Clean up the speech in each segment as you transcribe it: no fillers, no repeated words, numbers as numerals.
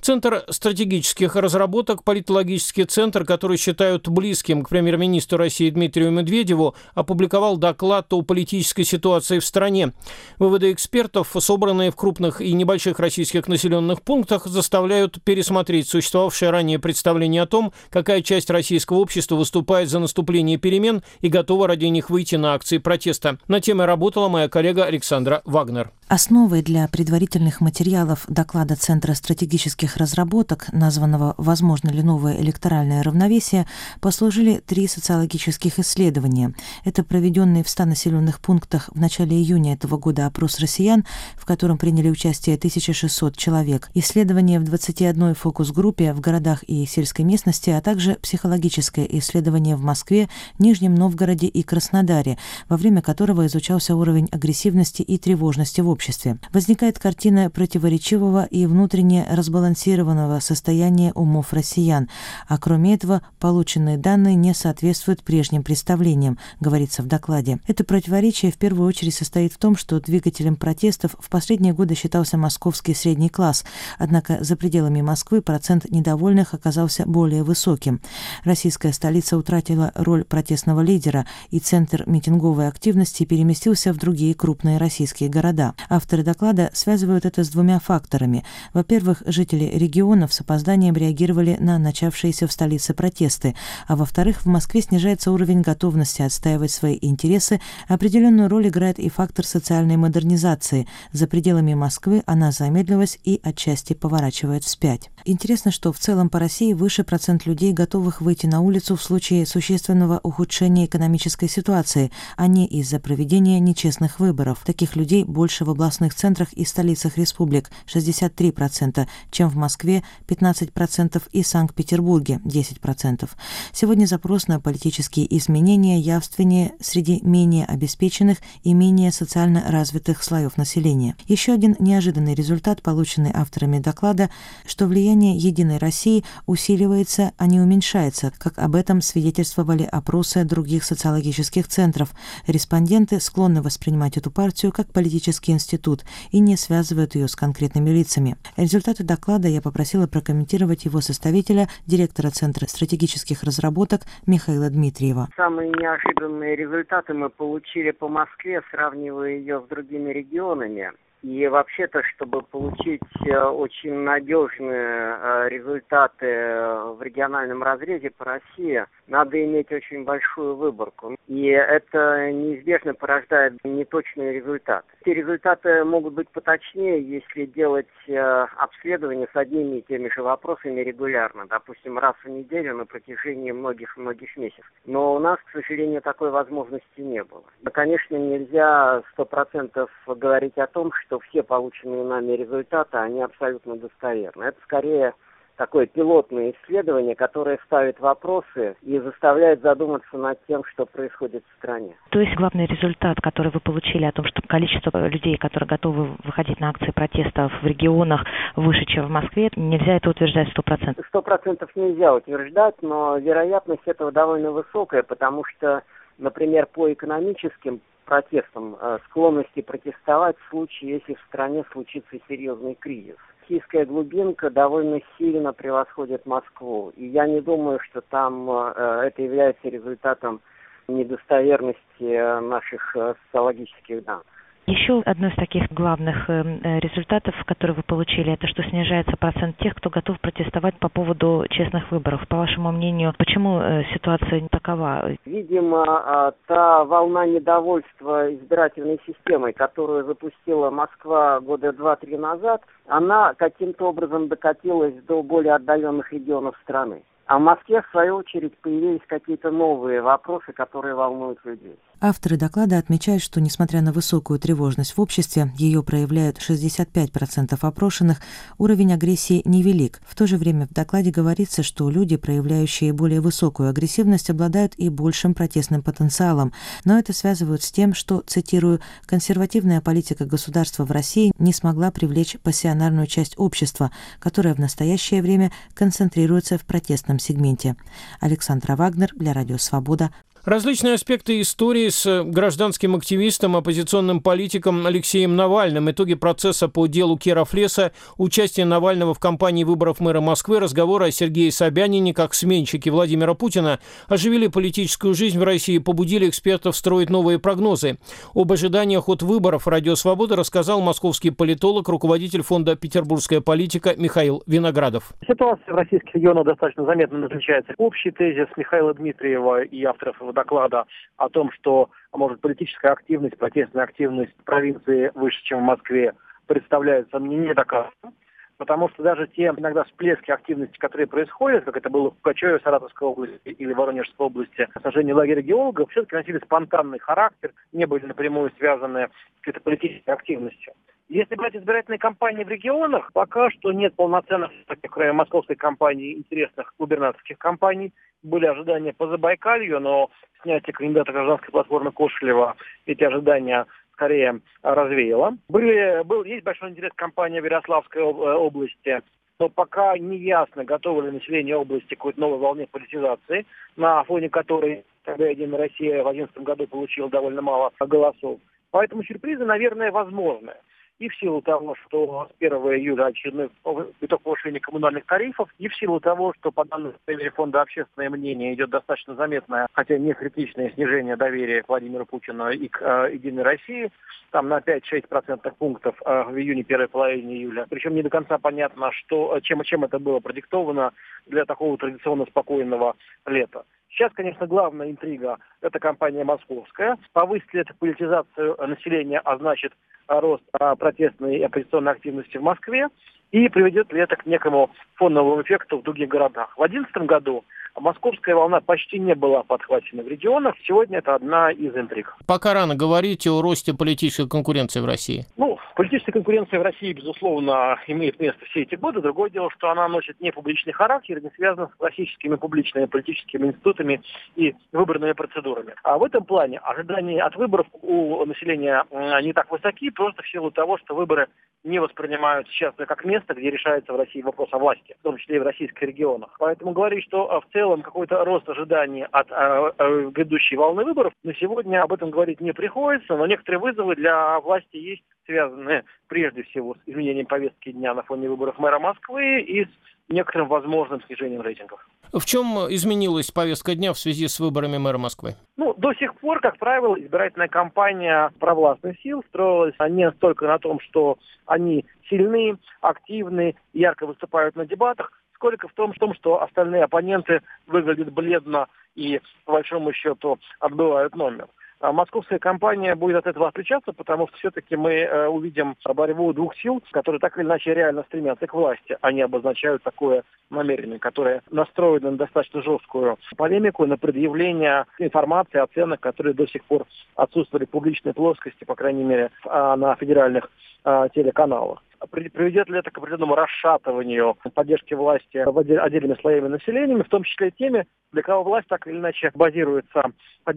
Центр стратегических разработок, политологический центр, который считают близким к премьер-министру России Дмитрию Медведеву, опубликовал доклад о политической ситуации в стране. Выводы экспертов, собранные в крупных и небольших российских населенных пунктах, заставляют пересмотреть существовавшее ранее представление о том, какая часть российского общества выступает за наступление перемен и готова ради них выйти на акции протеста. Над темой работала моя коллега Александра Вагнер. Основой для предварительных материалов доклада Центра стратегических разработок, названного «Возможно ли новое электоральное равновесие», послужили 3 социологических исследования. Это проведенный в 100 населенных пунктах в начале июня этого года опрос россиян, в котором приняли участие 1600 человек, исследование в 21 фокус-группе в городах и сельской местности, а также психологическое исследование в Москве, Нижнем Новгороде и Краснодаре, во время которого изучался уровень агрессивности и тревожности в обществе. Возникает картина противоречивого и внутренне разбалансированного состояния умов россиян, а кроме этого полученные данные не соответствуют прежним представлениям, говорится в докладе. Это противоречие в первую очередь состоит в том, что двигателем протестов в последние годы считался московский средний класс, однако за пределами Москвы процент недовольных оказался более высоким. Российская столица утратила роль протестного лидера, и центр митинговой активности переместился в другие крупные российские города. Авторы доклада связывают это с 2 факторами. Во-первых, жители регионов с опозданием реагировали на начавшиеся в столице протесты, а во-вторых, в Москве снижается уровень готовности отстаивать свои интересы. Определенную роль играет и фактор социальной модернизации. За пределами Москвы она замедлилась и отчасти поворачивает вспять. Интересно, что в целом по России выше процент людей, готовых выйти на улицу в случае существенного ухудшения экономической ситуации, а не из-за проведения нечестных выборов. Таких людей больше в областных центрах и столицах республик 63%, чем в Москве 15% и Санкт-Петербурге 10%. Сегодня запрос на политические изменения явственнее среди менее обеспеченных и менее социально развитых слоев населения. Еще один неожиданный результат, полученный авторами доклада, что влияние «Единой России» усиливается, а не уменьшается, как об этом свидетельствовали опросы других социологических центров. Респонденты склонны воспринимать эту партию как политический институт и не связывают ее с конкретными лицами. Результаты доклада я попросила прокомментировать его составителя, директора Центра стратегических разработок Михаила Дмитриева. Самые неожиданные результаты мы получили по Москве, сравнивая ее с другими регионами. И вообще-то, чтобы получить очень надежные результаты в региональном разрезе по России, надо иметь очень большую выборку. И это неизбежно порождает неточные результаты. Эти результаты могут быть поточнее, если делать обследование с одними и теми же вопросами регулярно, допустим, раз в неделю на протяжении многих-многих месяцев. Но у нас, к сожалению, такой возможности не было. Да, конечно, нельзя 100% говорить о том, что все полученные нами результаты, они абсолютно достоверны. Это скорее такое пилотное исследование, которое ставит вопросы и заставляет задуматься над тем, что происходит в стране. То есть главный результат, который вы получили о том, что количество людей, которые готовы выходить на акции протеста в регионах выше, чем в Москве, нельзя это утверждать 100%? 100% нельзя утверждать, но вероятность этого довольно высокая, потому что, например, по экономическим протестам, склонности протестовать в случае, если в стране случится серьезный кризис. Российская глубинка довольно сильно превосходит Москву, и я не думаю, что там это является результатом недостоверности наших социологических данных. Еще одно из таких главных результатов, которые вы получили, это что снижается процент тех, кто готов протестовать по поводу честных выборов. По вашему мнению, почему ситуация такова? Видимо, та волна недовольства избирательной системой, которую запустила Москва года 2-3 назад, она каким-то образом докатилась до более отдаленных регионов страны. А в Москве, в свою очередь, появились какие-то новые вопросы, которые волнуют людей. Авторы доклада отмечают, что, несмотря на высокую тревожность в обществе, ее проявляют 65% опрошенных, уровень агрессии невелик. В то же время в докладе говорится, что люди, проявляющие более высокую агрессивность, обладают и большим протестным потенциалом. Но это связывают с тем, что, цитирую, «консервативная политика государства в России не смогла привлечь пассионарную часть общества, которая в настоящее время концентрируется в протестном сегменте». Александра Вагнер для Радио Свобода. Различные аспекты истории с гражданским активистом, оппозиционным политиком Алексеем Навальным, итоги процесса по делу Керафлеса, участие Навального в кампании выборов мэра Москвы, разговоры о Сергее Собянине как сменщике Владимира Путина оживили политическую жизнь в России и побудили экспертов строить новые прогнозы. Об ожиданиях от выборов «Радио Свобода» рассказал московский политолог, руководитель фонда «Петербургская политика» Михаил Виноградов. Ситуация в российских регионах достаточно заметно отличается. Общий тезис Михаила Дмитриева и авторов его доклада о том, что, может, политическая активность, протестная активность в провинции выше, чем в Москве, представляется мне не доказанным. Потому что даже те иногда всплески активности, которые происходят, как это было в Пугачеве, Саратовской области или Воронежской области, сожжение лагеря геологов, все-таки носили спонтанный характер, не были напрямую связаны с какой-то политической активностью. Если брать избирательные кампании в регионах, пока что нет полноценных, кроме московской кампании, интересных губернаторских кампаний. Были ожидания по Забайкалью, но снятие кандидата гражданской платформы Кошелева эти ожидания скорее развеяло. Есть большой интерес к кампании в Ярославской области, но пока не ясно, готово ли население области к какой-то новой волне политизации, на фоне которой тогда «Единая Россия» в 2011 году получила довольно мало голосов. Поэтому сюрпризы, наверное, возможны. И в силу того, что с 1 июля очередной виток повышения коммунальных тарифов, и в силу того, что по данным фонда «Общественное мнение» идет достаточно заметное, хотя не критичное снижение доверия к Владимиру Путину и к «Единой России», там на 5-6% пунктов в июне, первой половине июля. Причем не до конца понятно, чем это было продиктовано для такого традиционно спокойного лета. Сейчас, конечно, главная интрига – это кампания московская. Повысит ли это политизацию населения, а значит рост протестной и оппозиционной активности в Москве, и приведет ли это к некому фоновому эффекту в других городах. В 2011 году московская волна почти не была подхвачена в регионах. Сегодня это одна из интриг. Пока рано говорить о росте политической конкуренции в России. Политическая конкуренция в России, безусловно, имеет место все эти годы. Другое дело, что она носит не публичный характер, не связана с классическими публичными политическими институтами и выборными процедурами. А в этом плане ожидания от выборов у населения не так высоки, просто в силу того, что выборы не воспринимают сейчас как место, где решается в России вопрос о власти, в том числе и в российских регионах. Поэтому говорить, что в целом какой-то рост ожиданий от грядущей волны выборов, на сегодня об этом говорить не приходится, но некоторые вызовы для власти есть, связанные прежде всего с изменением повестки дня на фоне выборов мэра Москвы и с некоторым возможным снижением рейтингов. В чем изменилась повестка дня в связи с выборами мэра Москвы? До сих пор, как правило, избирательная кампания провластных сил строилась не столько на том, что они сильны, активны, ярко выступают на дебатах, сколько в том, что остальные оппоненты выглядят бледно и, по большому счету, отбывают номер. Московская кампания будет от этого отличаться, потому что все-таки мы увидим борьбу двух сил, которые так или иначе реально стремятся к власти. Они обозначают такое намерение, которое настроено на достаточно жесткую полемику, на предъявление информации, оценок, которые до сих пор отсутствовали в публичной плоскости, по крайней мере, на федеральных телеканалах. Приведет ли это к определенному расшатыванию поддержки власти отдельными слоями населения, в том числе теми, для кого власть так или иначе базируется,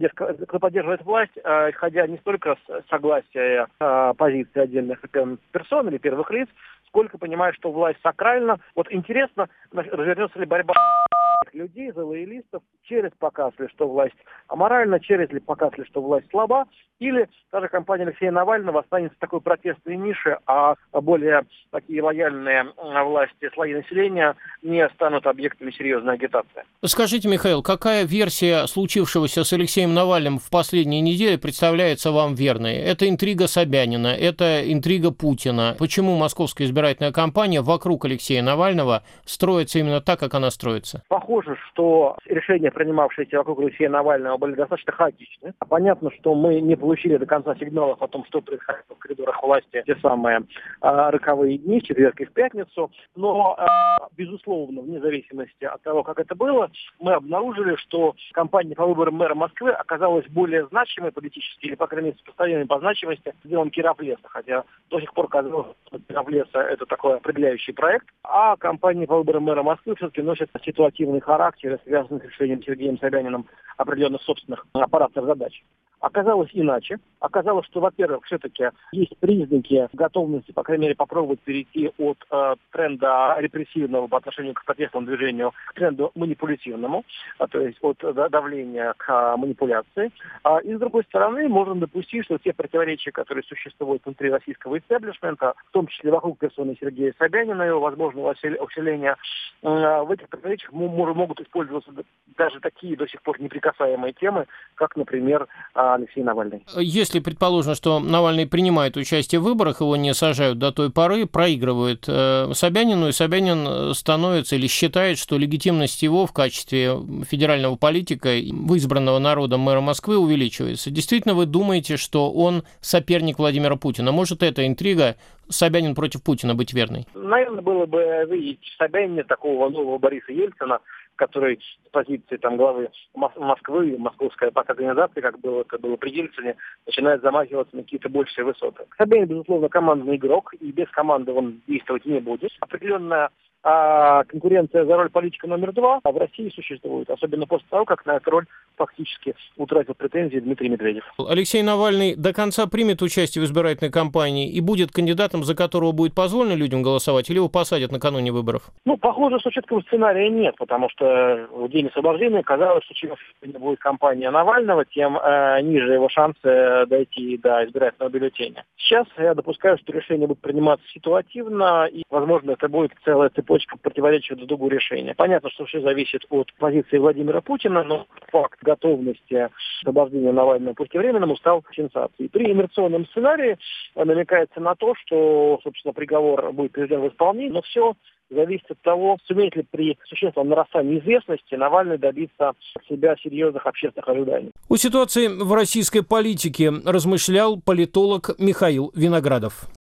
кто поддерживает власть, исходя не столько с согласия позиции отдельных персон или первых лиц, сколько понимает, что власть сакральна. Интересно, развернется ли борьба людей, за лоялистов, через показ ли, что власть аморальна, через ли показ ли, что власть слаба, или даже кампания Алексея Навального останется в такой протестной нише, а более такие лояльные власти слои населения не станут объектами серьезной агитации. Скажите, Михаил, какая версия случившегося с Алексеем Навальным в последние недели представляется вам верной? Это интрига Собянина, это интрига Путина. Почему московская избирательная кампания вокруг Алексея Навального строится именно так, как она строится? Похоже, что решения, принимавшиеся вокруг Алексея Навального, были достаточно хаотичны. Понятно, что мы не получили до конца сигналов о том, что происходит в коридорах власти те самые роковые дни, в четверг и в пятницу. Но, безусловно, вне зависимости от того, как это было, мы обнаружили, что кампания по выборам мэра Москвы оказалась более значимой политически, или, по крайней мере, сопоставимой по значимости с делом Керафлеса. Хотя до сих пор казалось, что Керафлеса – это такой определяющий проект. А кампания по выборам мэра Москвы все-таки носит ситуативный характер, связанный с решением Сергеем Собяниным определенных собственных аппаратных задач. Оказалось иначе. Оказалось, что, во-первых, все-таки есть признаки готовности, по крайней мере, попробовать перейти от тренда репрессивного по отношению к протестному движению к тренду манипулятивному, то есть от давления к манипуляции. И, с другой стороны, можно допустить, что те противоречия, которые существуют внутри российского истеблишмента, в том числе вокруг персоны Сергея Собянина и его возможного усиления, в этих противоречиях могут использоваться даже такие до сих пор неприкасаемые темы, как, например, Алексей Навальный. Если предположим, что Навальный принимает участие в выборах, его не сажают до той поры, проигрывает Собянину, и Собянин становится или считает, что легитимность его в качестве федерального политика, избранного народом мэра Москвы, увеличивается. Действительно, вы думаете, что он соперник Владимира Путина? Может, эта интрига Собянин против Путина быть верной? Наверное, было бы видеть в Собянине такого нового Бориса Ельцина, который с позиции главы Москвы, московской организации, как было при Ельцине, начинает замахиваться на какие-то большие высоты. Собянин, безусловно, командный игрок, и без команды он действовать не будет. Определенная конкуренция за роль политика номер 2 в России существует, особенно после того, как на эту роль фактически утратил претензии Дмитрий Медведев. Алексей Навальный до конца примет участие в избирательной кампании и будет кандидатом, за которого будет позволено людям голосовать, или его посадят накануне выборов? Похоже, что четкого сценария нет, потому что в день освобождения казалось, что чем будет кампания Навального, тем ниже его шансы дойти до избирательного бюллетеня. Сейчас я допускаю, что решение будет приниматься ситуативно, и, возможно, это будет целая цепочка противоречия друг другу решения. Понятно, что все зависит от позиции Владимира Путина, но факт готовности освобождения Навального преждевременному стал сенсацией. При инерционном сценарии намекается на то, что, собственно, приговор будет приведен в исполнение, но все зависит от того, сумеет ли при существенном нарастании известности Навальный добиться от себя серьезных общественных ожиданий. О ситуации в российской политике размышлял политолог Михаил Виноградов.